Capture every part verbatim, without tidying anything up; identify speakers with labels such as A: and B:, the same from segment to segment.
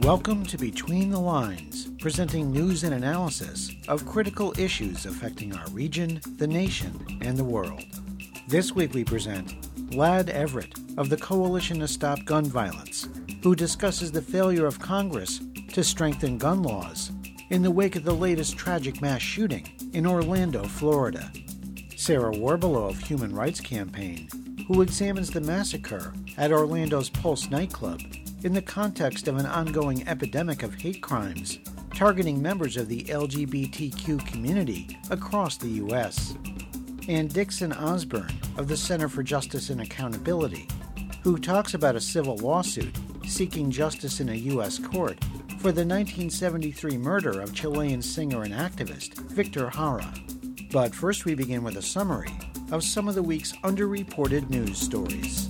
A: Welcome to Between the Lines, presenting news and analysis of critical issues affecting our region, the nation, and the world. This week we present Ladd Everett of the Coalition to Stop Gun Violence, who discusses the failure of Congress to strengthen gun laws in the wake of the latest tragic mass shooting in Orlando, Florida. Sarah Warbelow of Human Rights Campaign, who examines the massacre at Orlando's Pulse nightclub in the context of an ongoing epidemic of hate crimes targeting members of the L G B T Q community across the U S, and Dixon Osborne of the Center for Justice and Accountability, who talks about a civil lawsuit seeking justice in a U S court for the nineteen seventy-three murder of Chilean singer and activist Victor Jara. But first we begin with a summary of some of the week's underreported news stories.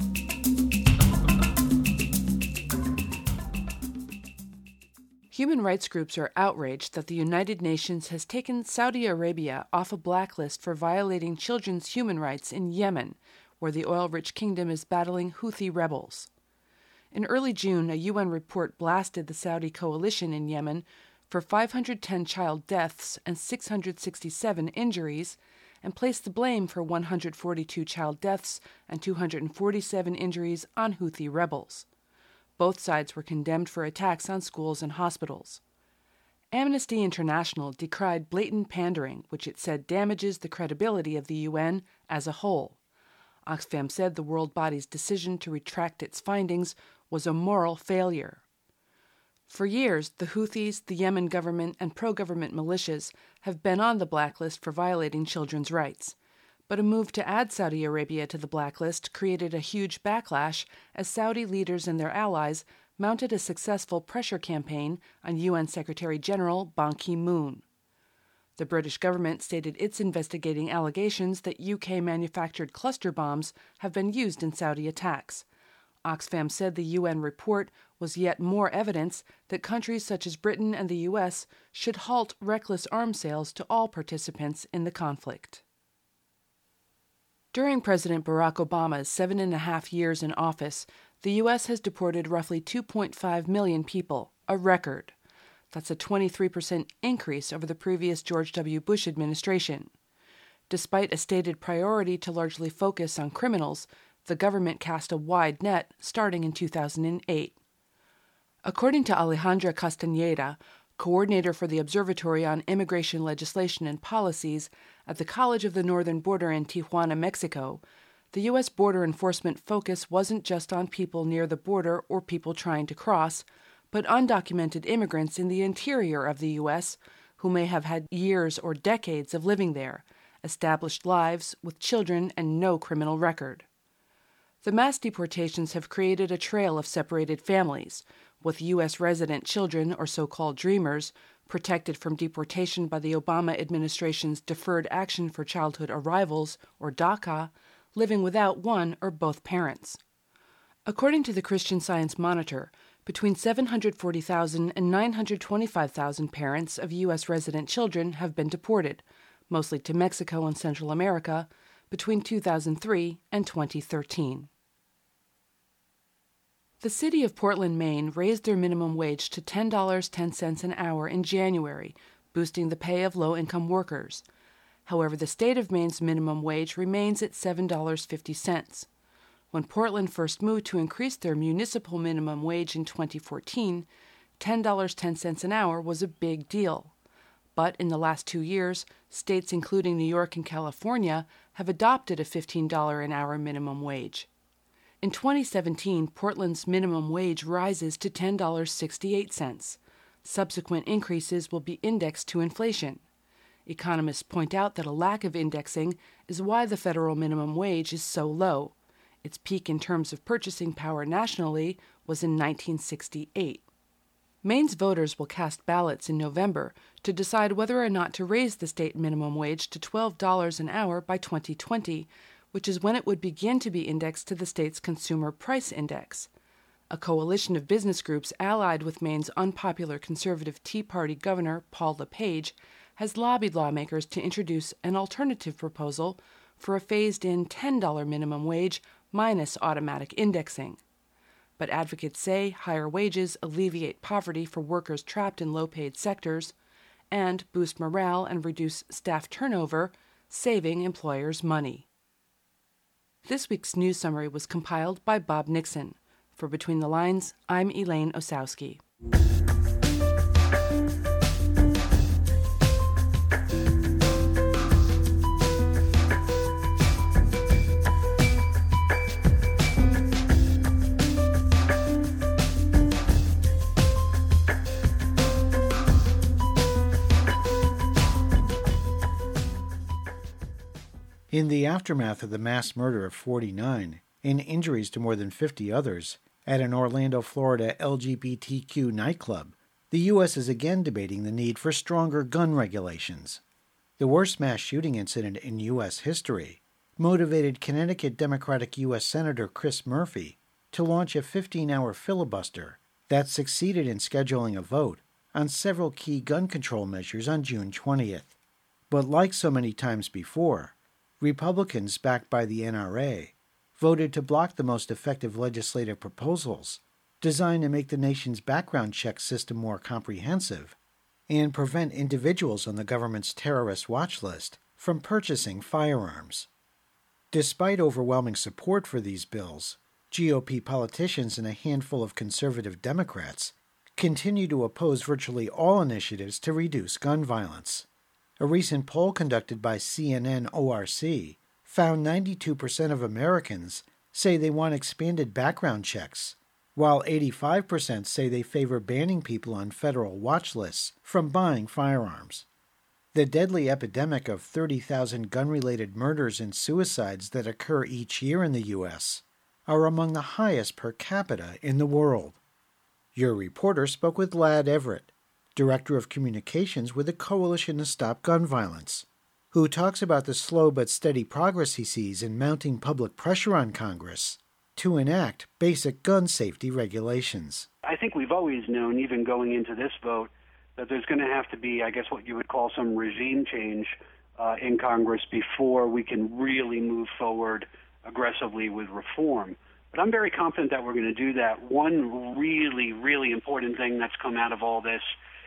B: Human rights groups are outraged that the United Nations has taken Saudi Arabia off a blacklist for violating children's human rights in Yemen, where the oil-rich kingdom is battling Houthi rebels. In early June, a U N report blasted the Saudi coalition in Yemen for five hundred ten child deaths and six hundred sixty-seven injuries, and placed the blame for one hundred forty-two child deaths and two hundred forty-seven injuries on Houthi rebels. Both sides were condemned for attacks on schools and hospitals. Amnesty International decried blatant pandering, which it said damages the credibility of the U N as a whole. Oxfam said the world body's decision to retract its findings was a moral failure. For years, the Houthis, the Yemen government, and pro-government militias have been on the blacklist for violating children's rights. But a move to add Saudi Arabia to the blacklist created a huge backlash as Saudi leaders and their allies mounted a successful pressure campaign on U N Secretary-General Ban Ki-moon. The British government stated it's investigating allegations that U K-manufactured cluster bombs have been used in Saudi attacks. Oxfam said the U N report was yet more evidence that countries such as Britain and the U S should halt reckless arms sales to all participants in the conflict. During President Barack Obama's seven and a half years in office, the U S has deported roughly two point five million people, a record. That's a twenty-three percent increase over the previous George W. Bush administration. Despite a stated priority to largely focus on criminals, the government cast a wide net starting in two thousand eight. According to Alejandra Castañeda, coordinator for the Observatory on Immigration Legislation and Policies at the College of the Northern Border in Tijuana, Mexico, the U S border enforcement focus wasn't just on people near the border or people trying to cross, but undocumented immigrants in the interior of the U S who may have had years or decades of living there, established lives with children and no criminal record. The mass deportations have created a trail of separated families, with U S resident children, or so-called Dreamers, protected from deportation by the Obama administration's Deferred Action for Childhood Arrivals, or DACA, living without one or both parents. According to the Christian Science Monitor, between seven hundred forty thousand and nine hundred twenty-five thousand parents of U S resident children have been deported, mostly to Mexico and Central America, between two thousand three and twenty thirteen. The city of Portland, Maine raised their minimum wage to ten dollars and ten cents an hour in January, boosting the pay of low-income workers. However, the state of Maine's minimum wage remains at seven dollars and fifty cents. When Portland first moved to increase their municipal minimum wage in twenty fourteen, ten dollars and ten cents an hour was a big deal. But in the last two years, states including New York and California have adopted a fifteen dollars an hour minimum wage. In twenty seventeen, Portland's minimum wage rises to ten dollars and sixty-eight cents. Subsequent increases will be indexed to inflation. Economists point out that a lack of indexing is why the federal minimum wage is so low. Its peak in terms of purchasing power nationally was in nineteen sixty-eight. Maine's voters will cast ballots in November to decide whether or not to raise the state minimum wage to twelve dollars an hour by twenty twenty, which is when it would begin to be indexed to the state's Consumer Price Index. A coalition of business groups allied with Maine's unpopular conservative Tea Party governor, Paul LePage, has lobbied lawmakers to introduce an alternative proposal for a phased-in ten dollars minimum wage minus automatic indexing. but advocates say higher wages alleviate poverty for workers trapped in low-paid sectors and boost morale and reduce staff turnover, saving employers money. This week's news summary was compiled by Bob Nixon. For Between the Lines, I'm Elaine Osowski.
A: In the aftermath of the mass murder of forty-nine and injuries to more than fifty others at an Orlando, Florida L G B T Q nightclub, the U S is again debating the need for stronger gun regulations. The worst mass shooting incident in U S history motivated Connecticut Democratic U S Senator Chris Murphy to launch a fifteen-hour filibuster that succeeded in scheduling a vote on several key gun control measures on June twentieth. But like so many times before, Republicans backed by the N R A voted to block the most effective legislative proposals designed to make the nation's background check system more comprehensive and prevent individuals on the government's terrorist watch list from purchasing firearms. Despite overwhelming support for these bills, G O P politicians and a handful of conservative Democrats continue to oppose virtually all initiatives to reduce gun violence. A recent poll conducted by C N N O R C found ninety-two percent of Americans say they want expanded background checks, while eighty-five percent say they favor banning people on federal watch lists from buying firearms. The deadly epidemic of thirty thousand gun-related murders and suicides that occur each year in the U S are among the highest per capita in the world. Your reporter spoke with Ladd Everett, Director of Communications with the Coalition to Stop Gun Violence, who talks about the slow but steady progress he sees in mounting public pressure on Congress to enact basic gun safety regulations.
C: I think we've always known, even going into this vote, that there's going to have to be, I guess, what you would call some regime change uh, in Congress before we can really move forward aggressively with reform. But I'm very confident that we're going to do that. One really, really important thing that's come out of all this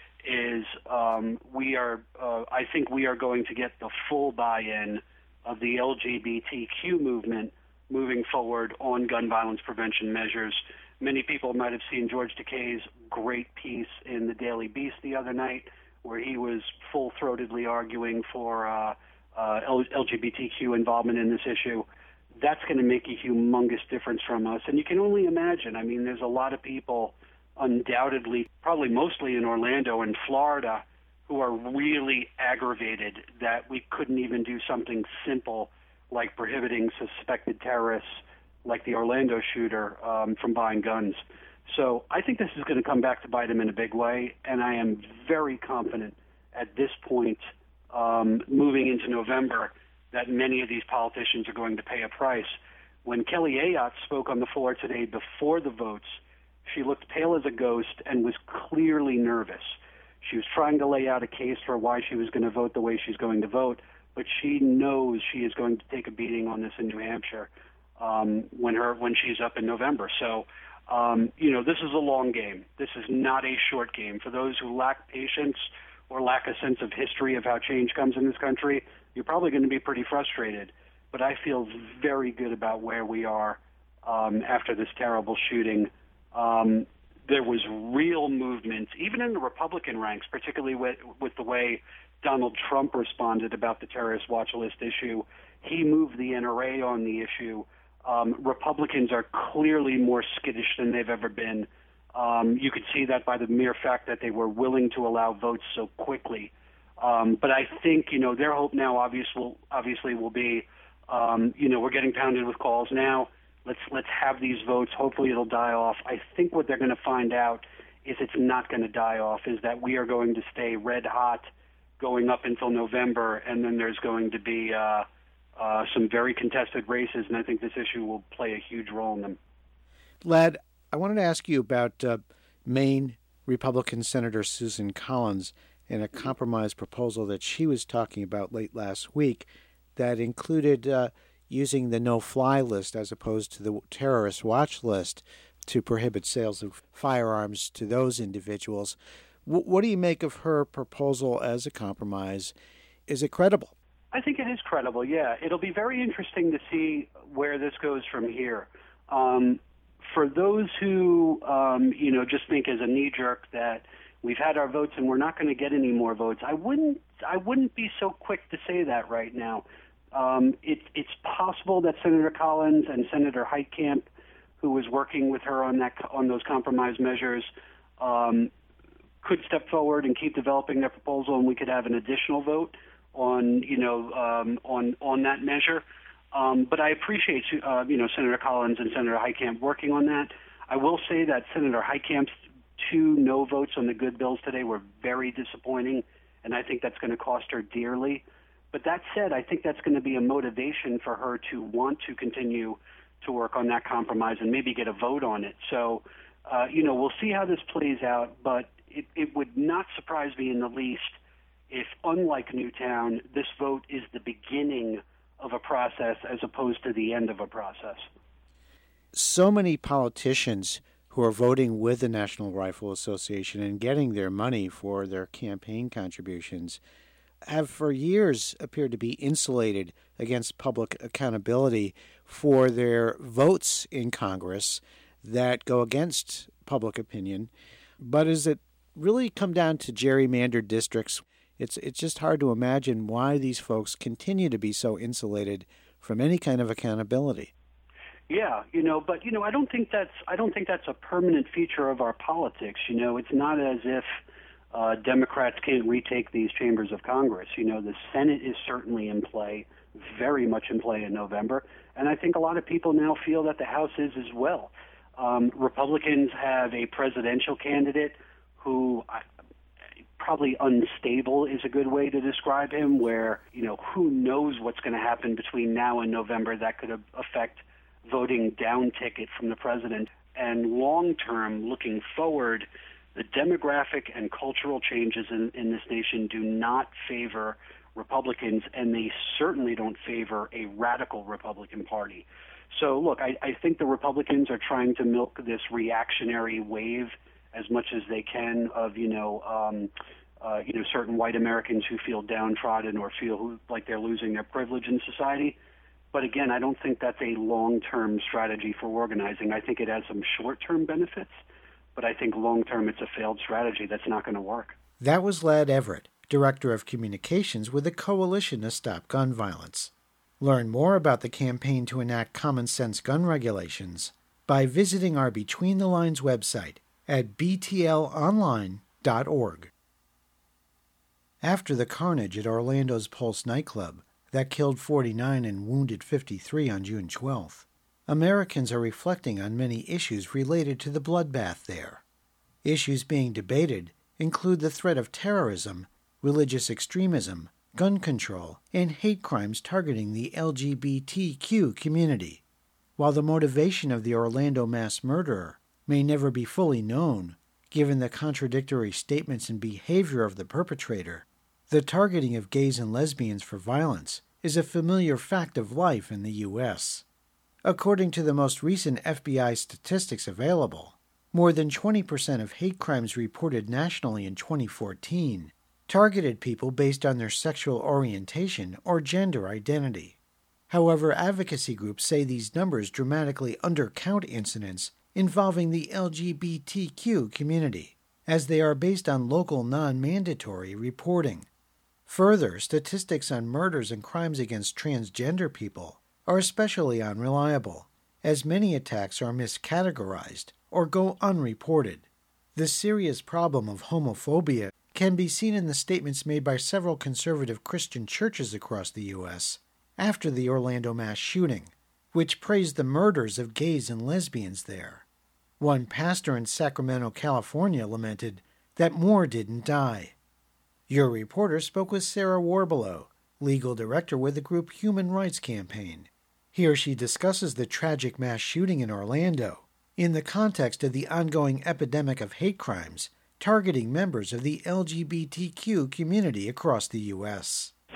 C: is um, we are, uh, I think we are going to get the full buy-in of the L G B T Q movement moving forward on gun violence prevention measures. Many people might have seen George Takei's great piece in the Daily Beast the other night, where he was full-throatedly arguing for uh, uh, L G B T Q involvement in this issue. That's going to make a humongous difference from us. And you can only imagine, I mean, there's a lot of people undoubtedly, probably mostly in Orlando and Florida, who are really aggravated that we couldn't even do something simple like prohibiting suspected terrorists like the Orlando shooter um, from buying guns. So I think this is going to come back to bite him in a big way, and I am very confident at this point, um, moving into November, that many of these politicians are going to pay a price. When Kelly Ayotte spoke on the floor today before the votes, she looked pale as a ghost and was clearly nervous. She was trying to lay out a case for why she was going to vote the way she's going to vote, but she knows she is going to take a beating on this in New Hampshire um, when her when she's up in November. So, um, you know, this is a long game. This is not a short game. For those who lack patience or lack a sense of history of how change comes in this country, you're probably going to be pretty frustrated. But I feel very good about where we are um, after this terrible shooting. Um, there was real movement, even in the Republican ranks, particularly with, with the way Donald Trump responded about the terrorist watch list issue. He moved the N R A on the issue. Um, Republicans are clearly more skittish than they've ever been. Um, you could see that by the mere fact that they were willing to allow votes so quickly. Um, but I think, you know, their hope now obvious will, obviously will be, um, you know, we're getting pounded with calls now. Let's let's have these votes. Hopefully it'll die off. I think what they're going to find out is it's not going to die off, is that we are going to stay red hot going up until November, and then there's going to be uh, uh, some very contested races, and I think this issue will play a huge role in them.
A: Ladd, I wanted to ask you about uh, Maine Republican Senator Susan Collins and a compromise proposal that she was talking about late last week that included uh, using the no-fly list as opposed to the terrorist watch list to prohibit sales of firearms to those individuals. W- what do you make of her proposal as a compromise? Is it credible?
C: I think it is credible, yeah. It'll be very interesting to see where this goes from here. Um, for those who, um, you know, just think as a knee-jerk that we've had our votes and we're not going to get any more votes, I wouldn't I wouldn't be so quick to say that right now. Um, it, it's possible that Senator Collins and Senator Heitkamp, who was working with her on that on those compromise measures, um, could step forward and keep developing their proposal, and we could have an additional vote on, you know, um, on on that measure. Um, but I appreciate, uh, you know, Senator Collins and Senator Heitkamp working on that. I will say that Senator Heitkamp's two no votes on the good bills today were very disappointing, and I think that's going to cost her dearly. But that said, I think that's going to be a motivation for her to want to continue to work on that compromise and maybe get a vote on it. So, uh, you know, we'll see how this plays out, but it, it would not surprise me in the least if, unlike Newtown, this vote is the beginning of a process as opposed to the end of a process.
A: So many politicians who are voting with the National Rifle Association and getting their money for their campaign contributions have for years appeared to be insulated against public accountability for their votes in Congress that go against public opinion. But has it really come down to gerrymandered districts? It's it's just hard to imagine why these folks continue to be so insulated from any kind of accountability.
C: Yeah, you know, but you know, I don't think that's I don't think that's a permanent feature of our politics. You know, it's not as if uh, Democrats can't retake these chambers of Congress. You know, the Senate is certainly in play, very much in play in November, and I think a lot of people now feel that the House is as well. Um, Republicans have a presidential candidate who I, probably unstable is a good way to describe him, where, you know, who knows what's going to happen between now and November that could affect voting down ticket from the president. And long term, looking forward, the demographic and cultural changes in, in this nation do not favor Republicans, and they certainly don't favor a radical Republican Party. So, look, I, I think the Republicans are trying to milk this reactionary wave as much as they can of, you know, um, uh, you know, certain white Americans who feel downtrodden or feel who, like they're losing their privilege in society. But again, I don't think that's a long-term strategy for organizing. I think it has some short-term benefits, but I think long-term it's a failed strategy that's not going to work.
A: That was Ladd Everett, Director of Communications with the Coalition to Stop Gun Violence. Learn more about the campaign to enact common sense gun regulations by visiting our Between the Lines website at b t l online dot org. After the carnage at Orlando's Pulse nightclub that killed forty-nine and wounded fifty-three on June twelfth, Americans are reflecting on many issues related to the bloodbath there. Issues being debated include the threat of terrorism, religious extremism, gun control, and hate crimes targeting the L G B T Q community. While the motivation of the Orlando mass murderer may never be fully known, given the contradictory statements and behavior of the perpetrator, the targeting of gays and lesbians for violence is a familiar fact of life in the U S. According to the most recent F B I statistics available, more than twenty percent of hate crimes reported nationally in twenty fourteen targeted people based on their sexual orientation or gender identity. However, advocacy groups say these numbers dramatically undercount incidents involving the L G B T Q community, as they are based on local non-mandatory reporting. Further, statistics on murders and crimes against transgender people are especially unreliable, as many attacks are miscategorized or go unreported. The serious problem of homophobia can be seen in the statements made by several conservative Christian churches across the U S after the Orlando mass shooting, which praised the murders of gays and lesbians there. One pastor in Sacramento, California, lamented that more didn't die. Your reporter spoke with Sarah Warbelow, legal director with the group Human Rights Campaign. Here she discusses the tragic mass shooting in Orlando in the context of the ongoing epidemic of hate crimes targeting members of the L G B T Q community across the U S.
D: First and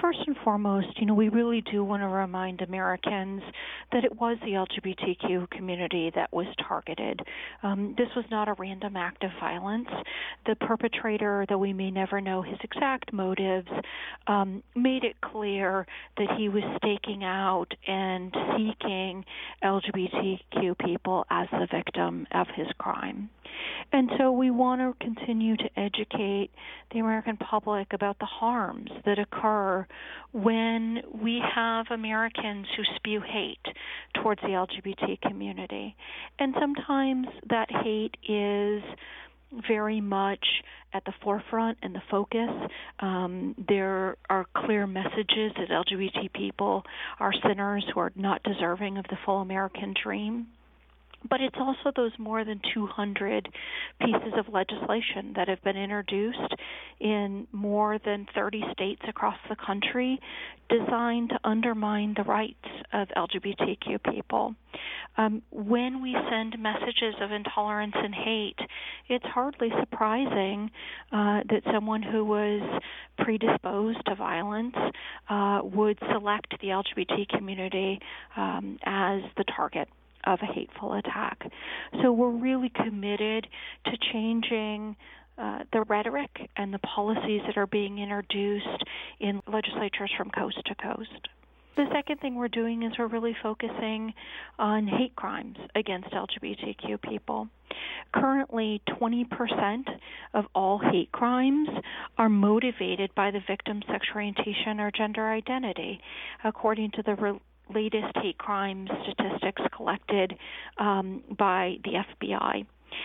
D: foremost, you know, we really do want to remind Americans that it was the L G B T Q community that was targeted. Um, this was not a random act of violence. The perpetrator, though we may never know his exact motives, um, made it clear that he was staking out and seeking L G B T Q people as the victim of his crime. And so we want to continue to educate the American public about the harms that occur when we have Americans who spew hate towards the L G B T community. And sometimes that hate is very much at the forefront and the focus. Um, there are clear messages that L G B T people are sinners who are not deserving of the full American dream. But it's also those more than two hundred pieces of legislation that have been introduced in more than thirty states across the country designed to undermine the rights of L G B T Q people. Um, when we send messages of intolerance and hate, it's hardly surprising uh, that someone who was predisposed to violence uh, would select the L G B T community um, as the target of a hateful attack. So we're really committed to changing uh, the rhetoric and the policies that are being introduced in legislatures from coast to coast. The second thing we're doing is we're really focusing on hate crimes against L G B T Q people. Currently, twenty percent of all hate crimes are motivated by the victim's sexual orientation or gender identity, according to the re- latest hate crime statistics collected um, by the F B I.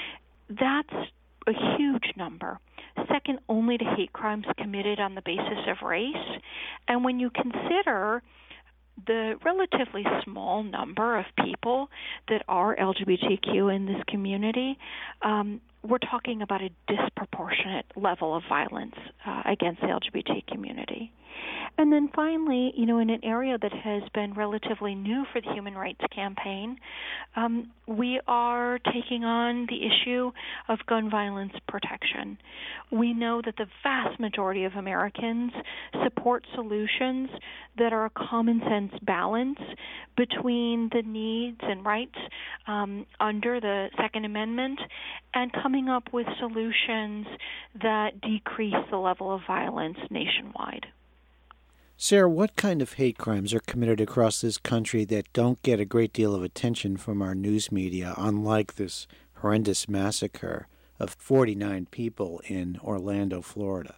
D: That's a huge number, second only to hate crimes committed on the basis of race. And when you consider the relatively small number of people that are L G B T Q in this community, um, we're talking about a disproportionate level of violence uh, against the L G B T community. And then finally, you know, in an area that has been relatively new for the Human Rights Campaign, um, we are taking on the issue of gun violence protection. We know that the vast majority of Americans support solutions that are a common sense balance between the needs and rights um, under the Second Amendment and coming up with solutions that decrease the level of violence nationwide.
A: Sarah, what kind of hate crimes are committed across this country that don't get a great deal of attention from our news media, unlike this horrendous massacre of forty-nine people in Orlando, Florida?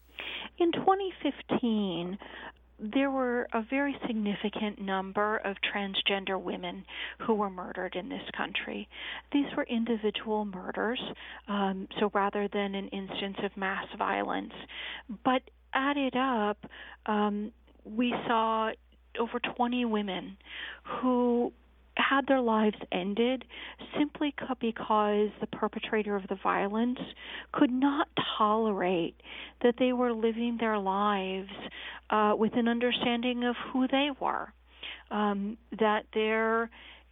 D: In twenty fifteen, there were a very significant number of transgender women who were murdered in this country. These were individual murders, um, so rather than an instance of mass violence. But added up, um, we saw over twenty women who had their lives ended simply because the perpetrator of the violence could not tolerate that they were living their lives uh, with an understanding of who they were, um, that their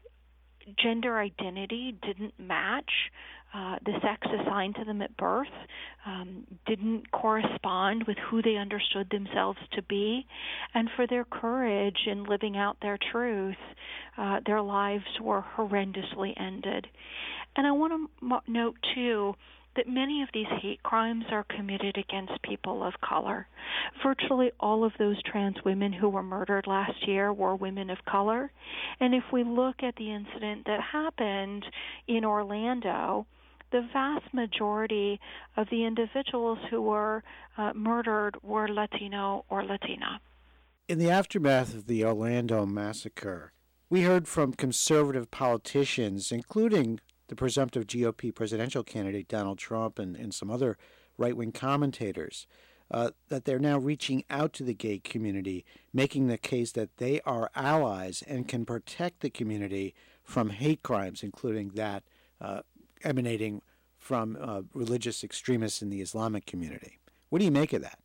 D: gender identity didn't match Uh, the sex assigned to them at birth, um, didn't correspond with who they understood themselves to be, and for their courage in living out their truth, uh, their lives were horrendously ended. And I want to m- note, too, that many of these hate crimes are committed against people of color. Virtually all of those trans women who were murdered last year were women of color. And if we look at the incident that happened in Orlando, the vast majority of the individuals who were uh, murdered were Latino or Latina.
A: In the aftermath of the Orlando massacre, we heard from conservative politicians, including the presumptive G O P presidential candidate Donald Trump and, and some other right-wing commentators, uh, that they're now reaching out to the gay community, making the case that they are allies and can protect the community from hate crimes, including that uh, emanating from uh, religious extremists in the Islamic community. What do you make of that?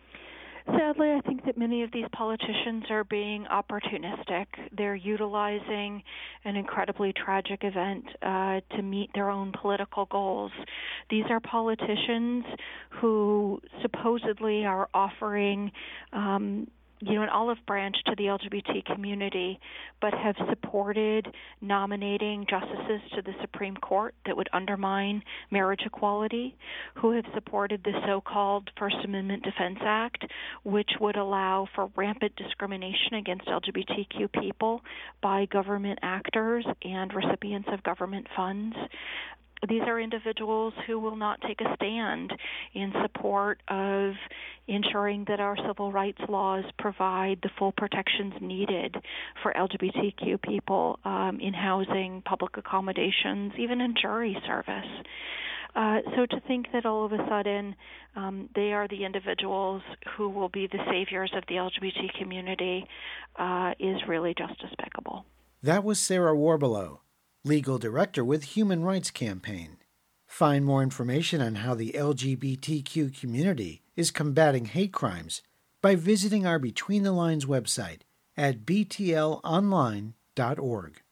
D: Sadly, I think that many of these politicians are being opportunistic. They're utilizing an incredibly tragic event uh, to meet their own political goals. These are politicians who supposedly are offering um, you know, an olive branch to the L G B T community, but have supported nominating justices to the Supreme Court that would undermine marriage equality, who have supported the so-called First Amendment Defense Act, which would allow for rampant discrimination against L G B T Q people by government actors and recipients of government funds. These are individuals who will not take a stand in support of ensuring that our civil rights laws provide the full protections needed for L G B T Q people um, in housing, public accommodations, even in jury service. Uh, so to think that all of a sudden um, they are the individuals who will be the saviors of the L G B T community uh, is really just despicable.
A: That was Sarah Warbelow, Legal Director with Human Rights Campaign. Find more information on how the L G B T Q community is combating hate crimes by visiting our Between the Lines website at b t l online dot org.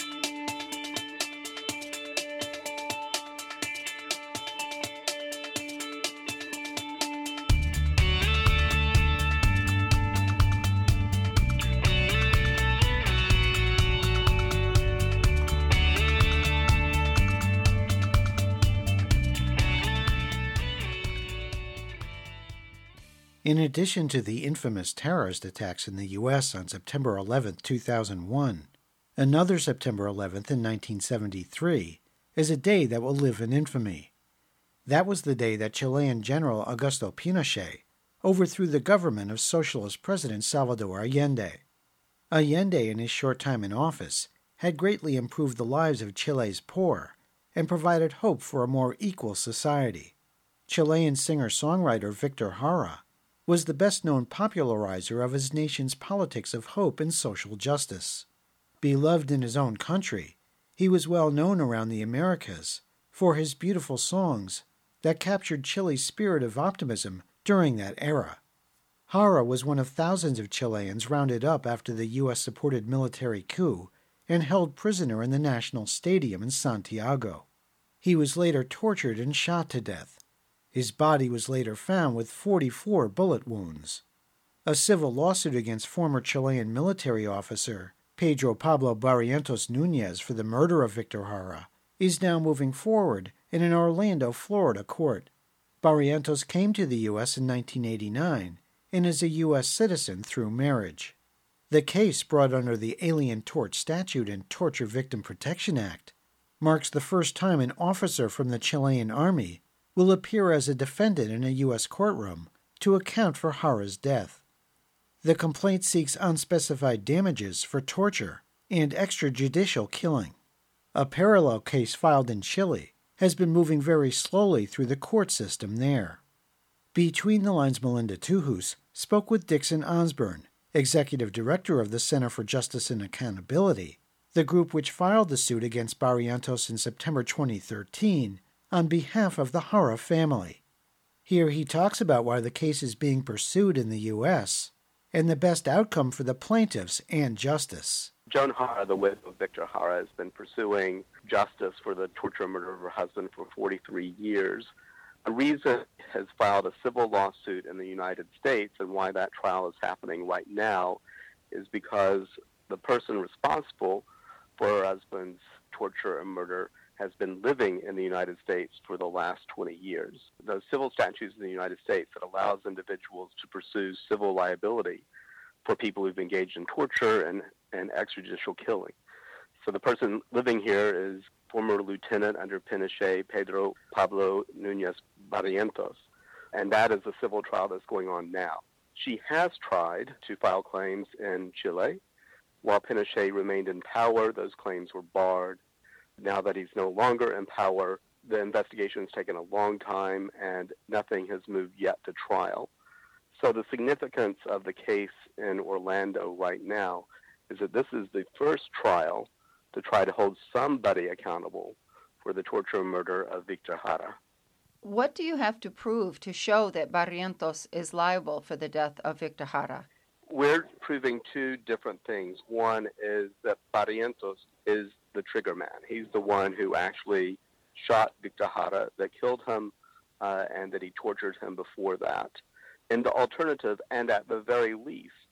A: In addition to the infamous terrorist attacks in the U S on September eleventh, two thousand one, another September eleventh in nineteen seventy-three is a day that will live in infamy. That was the day that Chilean General Augusto Pinochet overthrew the government of Socialist President Salvador Allende. Allende, in his short time in office, had greatly improved the lives of Chile's poor and provided hope for a more equal society. Chilean singer-songwriter Victor Jara was the best-known popularizer of his nation's politics of hope and social justice. Beloved in his own country, he was well known around the Americas for his beautiful songs that captured Chile's spirit of optimism during that era. Jara was one of thousands of Chileans rounded up after the U S-supported military coup and held prisoner in the National Stadium in Santiago. He was later tortured and shot to death. His body was later found with forty-four bullet wounds. A civil lawsuit against former Chilean military officer Pedro Pablo Barrientos Núñez for the murder of Victor Jara is now moving forward in an Orlando, Florida court. Barrientos came to the U S in nineteen eighty-nine and is a U S citizen through marriage. The case, brought under the Alien Tort Statute and Torture Victim Protection Act, marks the first time an officer from the Chilean Army will appear as a defendant in a U S courtroom to account for Jara's death. The complaint seeks unspecified damages for torture and extrajudicial killing. A parallel case filed in Chile has been moving very slowly through the court system there. Between the Lines' Melinda Tuhus spoke with Dixon Osborne, Executive Director of the Center for Justice and Accountability, the group which filed the suit against Barrientos in September twenty thirteen, on behalf of the Jara family. Here he talks about why the case is being pursued in the U S and the best outcome for the plaintiffs and justice.
E: Joan Jara, the widow of Victor Jara, has been pursuing justice for the torture and murder of her husband for forty-three years. The reason has filed a civil lawsuit in the United States, and why that trial is happening right now is because the person responsible for her husband's torture and murder has been living in the United States for the last twenty years. The civil statutes in the United States that allows individuals to pursue civil liability for people who've engaged in torture and, and extrajudicial killing. So the person living here is former lieutenant under Pinochet, Pedro Pablo Núñez Barrientos, and that is a civil trial that's going on now. She has tried to file claims in Chile. While Pinochet remained in power, those claims were barred. Now that he's no longer in power, the investigation has taken a long time and nothing has moved yet to trial. So the significance of the case in Orlando right now is that this is the first trial to try to hold somebody accountable for the torture and murder of Victor Jara.
F: What do you have to prove to show that Barrientos is liable for the death of Victor Jara?
E: We're proving two different things. One is that Barrientos is the trigger man. He's the one who actually shot Victor Jara, that killed him, uh, and that he tortured him before that. And the alternative, and at the very least,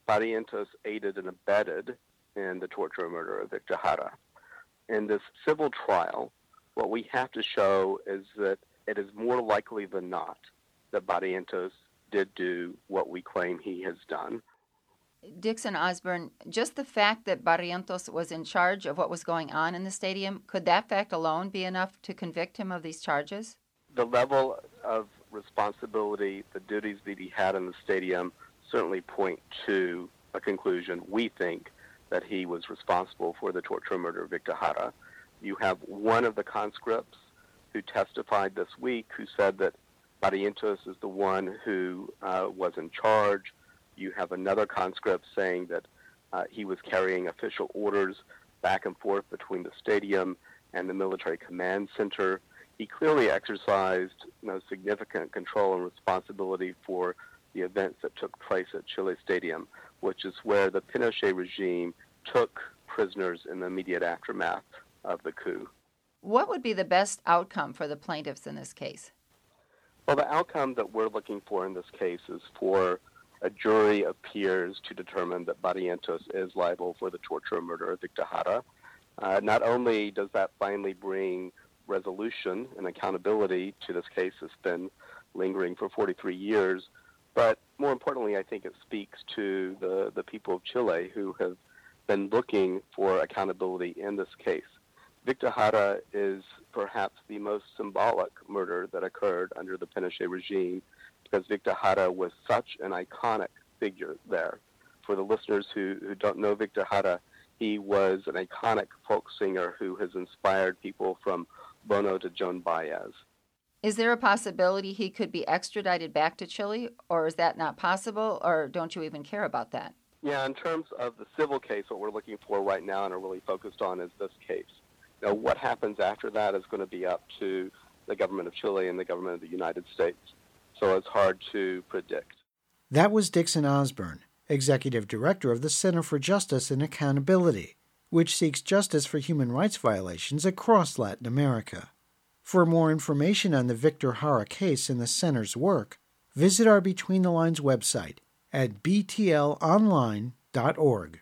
E: Barrientos aided and abetted in the torture and murder of Victor Jara. In this civil trial, what we have to show is that it is more likely than not that Barrientos did do what we claim he has done.
F: Dixon Osborne, just the fact that Barrientos was in charge of what was going on in the stadium, could that fact alone be enough to convict him of these charges?
E: The level of responsibility, the duties that he had in the stadium certainly point to a conclusion. We think that he was responsible for the torture and murder of Victor Jara. You have one of the conscripts who testified this week who said that Barrientos is the one who uh, was in charge. You have another conscript saying that uh, he was carrying official orders back and forth between the stadium and the military command center. He clearly exercised you know, significant control and responsibility for the events that took place at Chile Stadium, which is where the Pinochet regime took prisoners in the immediate aftermath of the coup.
F: What would be the best outcome for the plaintiffs in this case?
E: Well, the outcome that we're looking for in this case is for a jury of peers to determine that Barrientos is liable for the torture and murder of Victor Jara. Uh, not only does that finally bring resolution and accountability to this case that's been lingering for forty-three years, but more importantly, I think it speaks to the, the people of Chile who have been looking for accountability in this case. Victor Jara is perhaps the most symbolic murder that occurred under the Pinochet regime, because Victor Jara was such an iconic figure there. For the listeners who, who don't know Victor Jara, he was an iconic folk singer who has inspired people from Bono to Joan Baez.
F: Is there a possibility he could be extradited back to Chile, or is that not possible, or don't you even care about that?
E: Yeah, in terms of the civil case, what we're looking for right now and are really focused on is this case. Now, what happens after that is going to be up to the government of Chile and the government of the United States. So it's hard to predict.
A: That was Dixon Osborne, Executive Director of the Center for Justice and Accountability, which seeks justice for human rights violations across Latin America. For more information on the Victor Jara case and the Center's work, visit our Between the Lines website at b t l online dot org.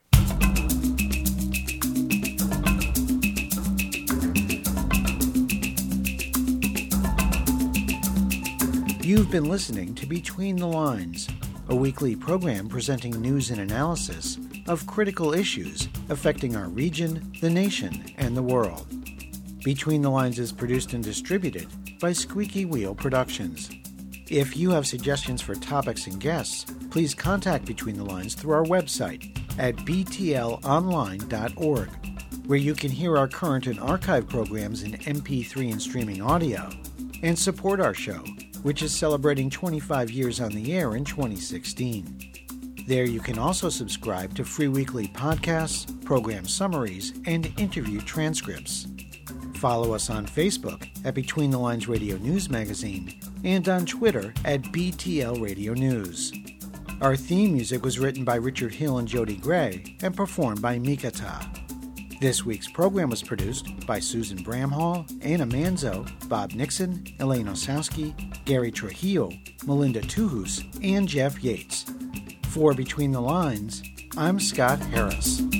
A: You've been listening to Between the Lines, a weekly program presenting news and analysis of critical issues affecting our region, the nation, and the world. Between the Lines is produced and distributed by Squeaky Wheel Productions. If you have suggestions for topics and guests, please contact Between the Lines through our website at b t l online dot org, where you can hear our current and archive programs in M P three and streaming audio, and support our show, which is celebrating twenty-five years on the air in twenty sixteen. There you can also subscribe to free weekly podcasts, program summaries, and interview transcripts. Follow us on Facebook at Between the Lines Radio News Magazine and on Twitter at B T L Radio News. Our theme music was written by Richard Hill and Jody Gray and performed by Mikata. This week's program was produced by Susan Bramhall, Anna Manzo, Bob Nixon, Elaine Osowski, Gary Trujillo, Melinda Tuhus, and Jeff Yates. For Between the Lines, I'm Scott Harris.